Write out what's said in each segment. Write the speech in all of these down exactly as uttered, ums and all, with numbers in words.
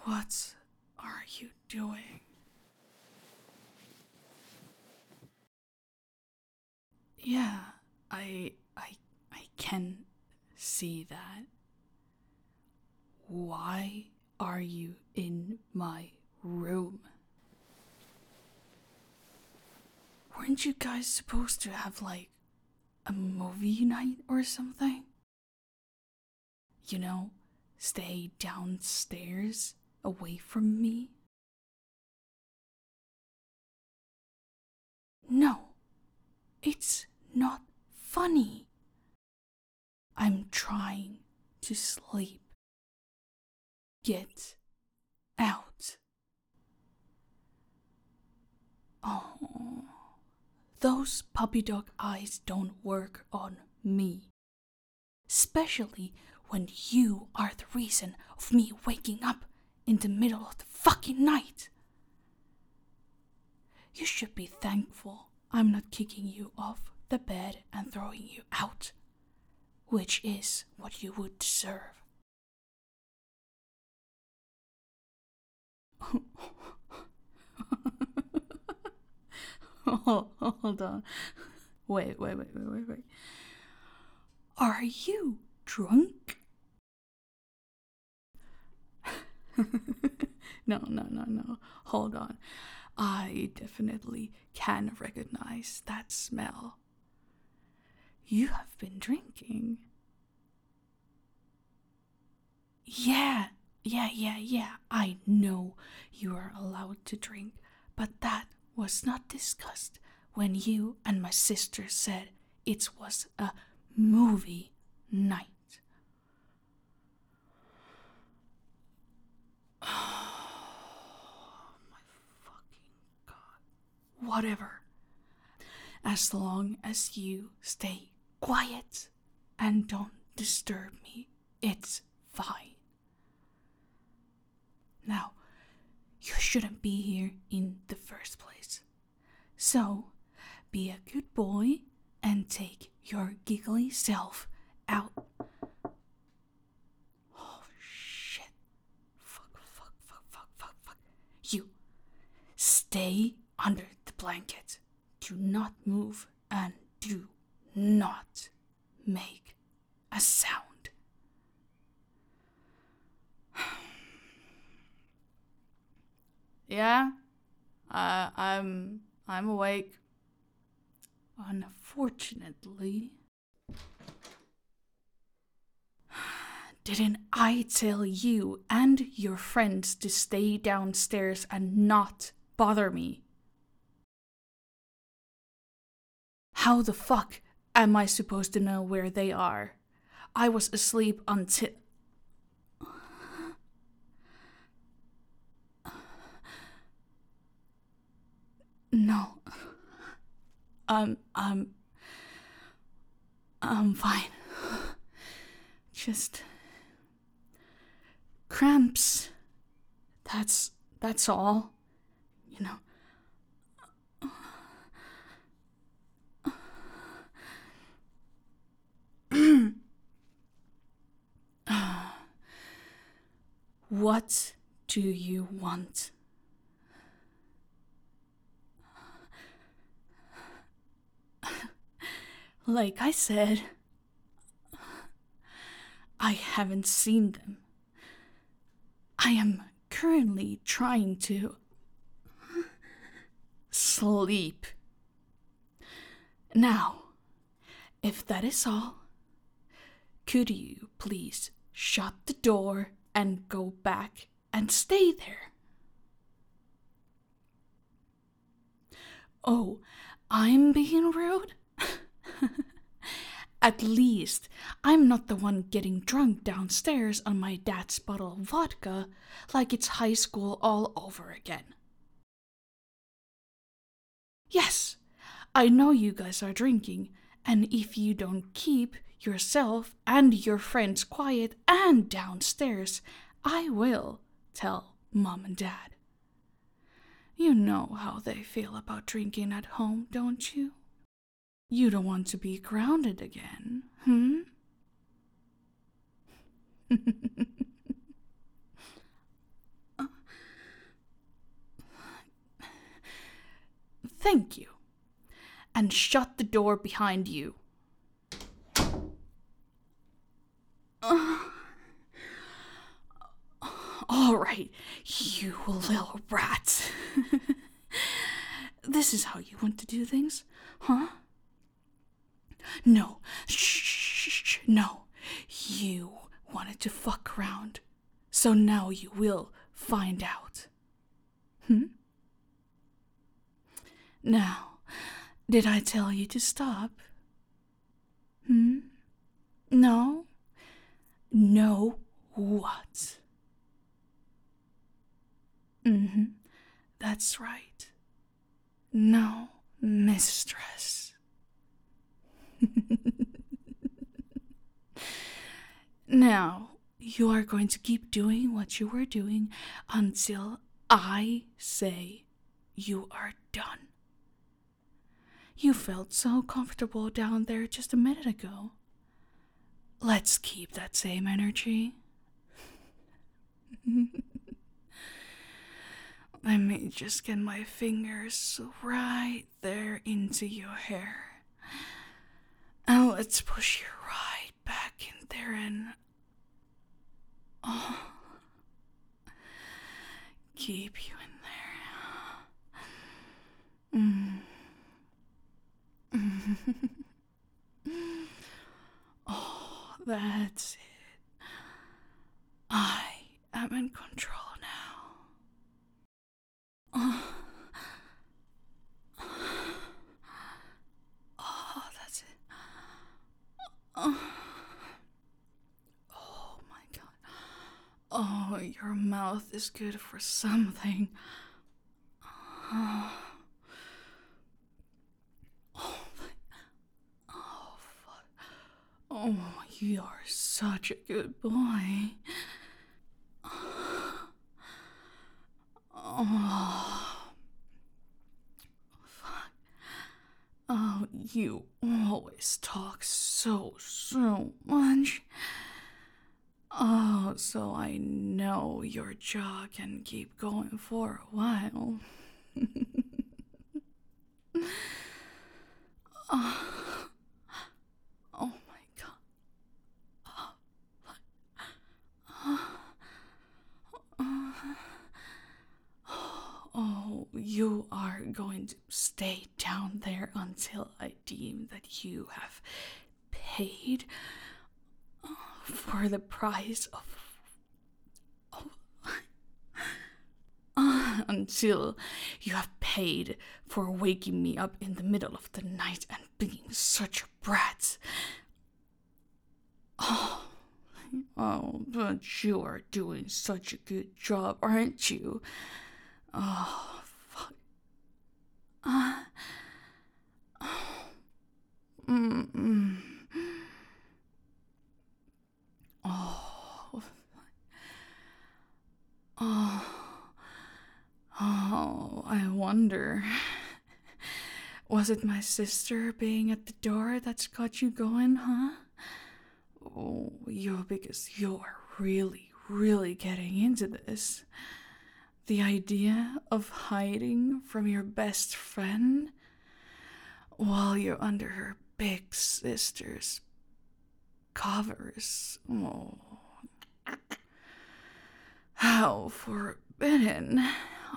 What are you doing? Yeah, I I I can see that. Why are you in my room? Weren't you guys supposed to have like a movie night or something? You know, stay downstairs away from me? No, it's not funny. I'm trying to sleep. Get out. Oh, those puppy dog eyes don't work on me. Especially when you are the reason of me waking up in the middle of the fucking night. You should be thankful I'm not kicking you off the bed and throwing you out, which is what you would deserve. Hold on. Wait, wait, wait, wait, wait, wait. Are you drunk? No, no, no, no. Hold on. I definitely can recognize that smell. You have been drinking. Yeah, yeah, yeah, yeah. I know you are allowed to drink, but that was not discussed when you and my sister said it was a movie night. Oh my fucking god. Whatever. As long as you stay quiet and don't disturb me, it's fine. Now, you shouldn't be here in the first place. So, be a good boy and take your giggly self out. Oh shit. Fuck, fuck, fuck, fuck, fuck, fuck. You, stay under the blanket. Do not move and do not make a sound. Yeah, uh, I'm I'm awake. Unfortunately, didn't I tell you and your friends to stay downstairs and not bother me? How the fuck am I supposed to know where they are? I was asleep until... No. Um, um... I'm fine. Just... cramps. That's... that's all. You know. What do you want? Like I said, I haven't seen them. I am currently trying to sleep. Now, if that is all, could you please shut the door and go back and stay there? Oh, I'm being rude? At least I'm not the one getting drunk downstairs on my dad's bottle of vodka like it's high school all over again. Yes, I know you guys are drinking, and if you don't keep yourself and your friends quiet and downstairs, I will tell Mom and Dad. You know how they feel about drinking at home, don't you? You don't want to be grounded again, hmm? Thank you. And shut the door behind you. Uh, all right, you little rat. This is how you want to do things, huh? No, shh, no. You wanted to fuck around, so now you will find out. Hmm? Now, did I tell you to stop? Hmm? No? No what? Mm-hmm. That's right. No, mistress. Now, you are going to keep doing what you were doing until I say you are done. You felt so comfortable down there just a minute ago. Let's keep that same energy. Let me just get my fingers right there into your hair. And let's push you right back in there and... Oh, keep you in there. Mm. Oh, that's it. I am in control now. Oh, oh that's it. Oh. Oh my god. Oh, your mouth is good for something. Oh. Oh, oh, fuck. Oh, you are such a good boy. Oh, fuck. Oh, you always talk so, so much. Oh, so I know your jaw can keep going for a while. Oh. Oh my god. Oh, oh, you are going to stay down there until I deem that you have paid for the price of. of uh, until you have paid for waking me up in the middle of the night and being such a brat. Oh, oh, but you are doing such a good job, aren't you? Oh, fuck. Uh, oh, mm-mm. Oh, oh, oh, I wonder. Was it my sister being at the door that's got you going, huh? Oh, you because you're really, really getting into this. The idea of hiding from your best friend while you're under her big sister's covers. Oh, how forbidden.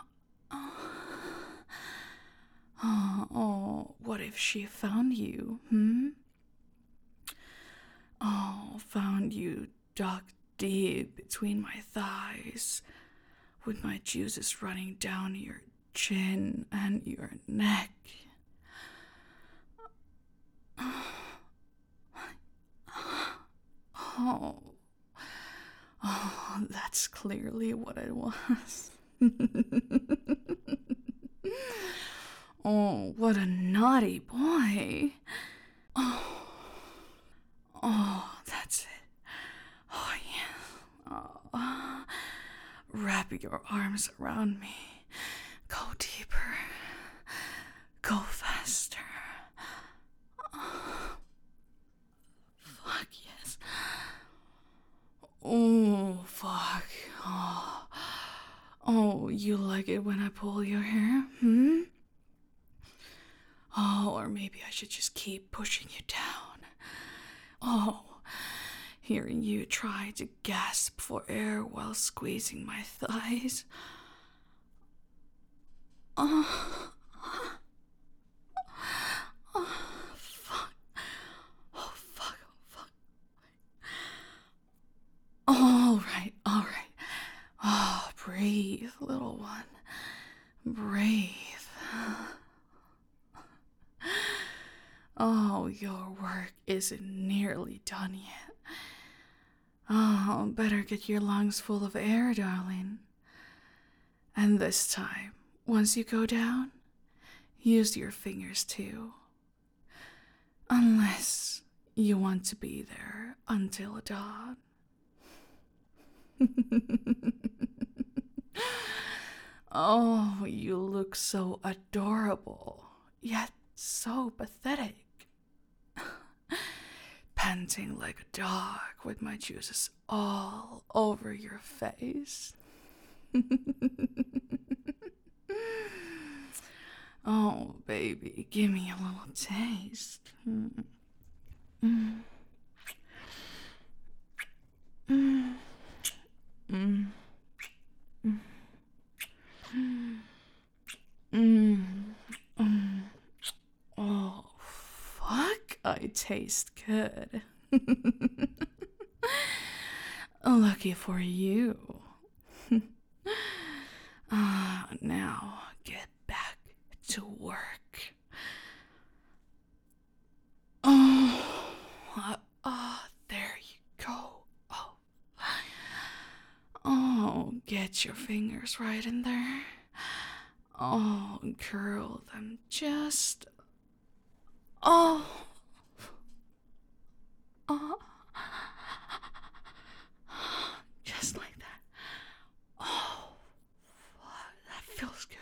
Oh, oh, what if she found you, hmm? Oh, found you dug deep between my thighs, with my juices running down your chin and your neck. Oh, oh, that's clearly what it was. Oh, what a naughty boy. Oh, oh, that's it. Oh, yeah. Oh, wrap your arms around me. Go deeper. Go faster. Oh, fuck yes. Oh, fuck. Oh. Oh, you like it when I pull your hair? Hmm? should just keep pushing you down. Oh, hearing you try to gasp for air while squeezing my thighs. Oh, oh, fuck. Oh, fuck, oh, fuck. All right, all right. Oh, breathe, little one. Breathe. Oh, your work isn't nearly done yet. Oh, better get your lungs full of air, darling. And this time, once you go down, use your fingers too. Unless you want to be there until dawn. Oh, you look so adorable, yet so pathetic. Panting like a dog with my juices all over your face. Oh, baby, give me a little taste. Mm. Mm. Mm. Mm. Mm. Mm. Mm. Oh, fuck, I taste good. Lucky for you. Ah, now get back to work. Oh, uh, uh, there you go. Oh, oh, get your fingers right in there. Oh, curl them just. Oh, oh, just like that. Oh, that feels good.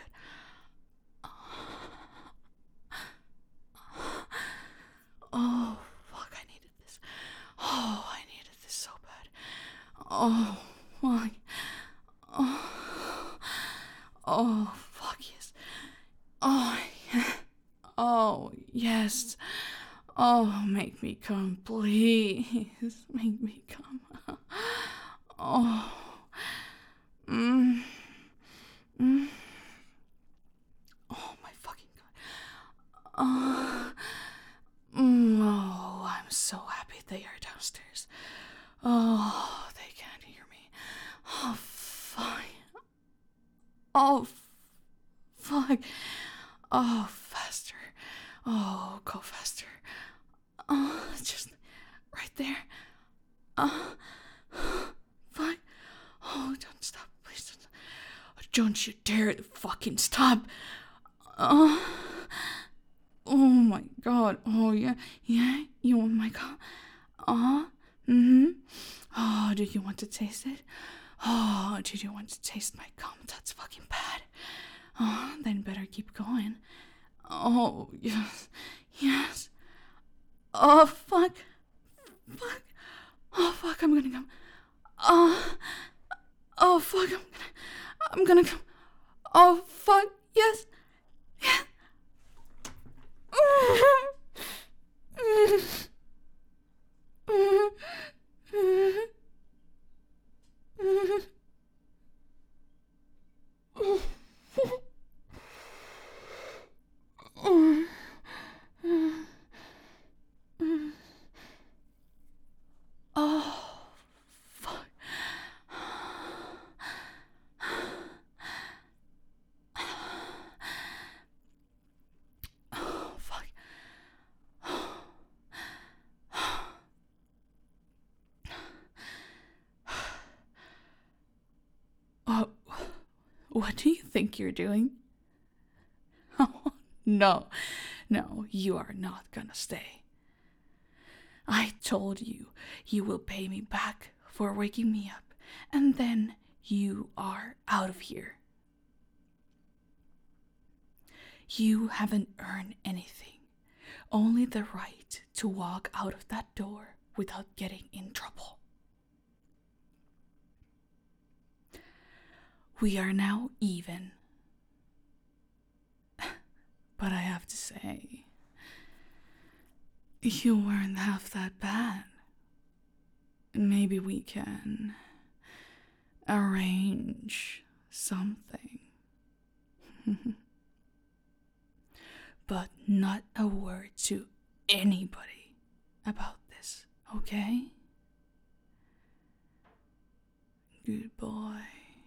Oh, fuck, I needed this. Oh, I needed this so bad. Oh, fuck. Oh, oh, fuck, yes. Oh, yeah. Oh, yes. Oh, make me come, please. Make me come. Oh. Mm. Mm. Oh, my fucking God. Oh. Mm, oh, I'm so happy they are downstairs. Oh, they can't hear me. Oh, fine. Oh, fuck. Oh, faster. Oh, go faster. Oh, just right there. Oh, fuck. Oh, don't stop. Please don't stop. Don't you dare to fucking stop. Oh. Oh my God. Oh yeah. Yeah. You want my cum? Uh-huh. Mm-hmm. Oh, do you want to taste it? Oh, do you want to taste my cum? That's fucking bad. Oh, then better keep going. Oh, yes. Yes. Oh, fuck. Fuck. Oh, fuck, I'm gonna come. Oh. Oh, fuck, I'm gonna... I'm gonna come. Oh, fuck. Yes. Yes. Oh, fuck. Oh, fuck. Oh, what do you think you're doing? Oh, no, no, you are not gonna stay. I told you you will pay me back for waking me up, and then you are out of here. You haven't earned anything, only the right to walk out of that door without getting in trouble. We are now even. But I have to say, You weren't half that bad. Maybe we can arrange something. But not a word to anybody about this, okay? Good boy.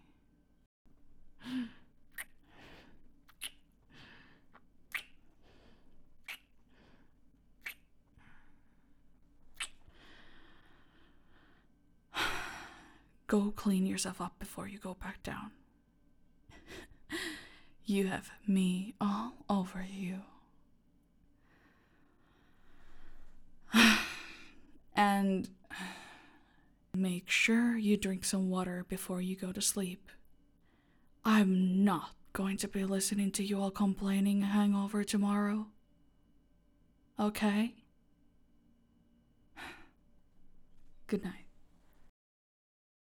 Go clean yourself up before you go back down. You have me all over you. And make sure you drink some water before you go to sleep. I'm not going to be listening to you all complaining a hangover tomorrow. Okay? Good night.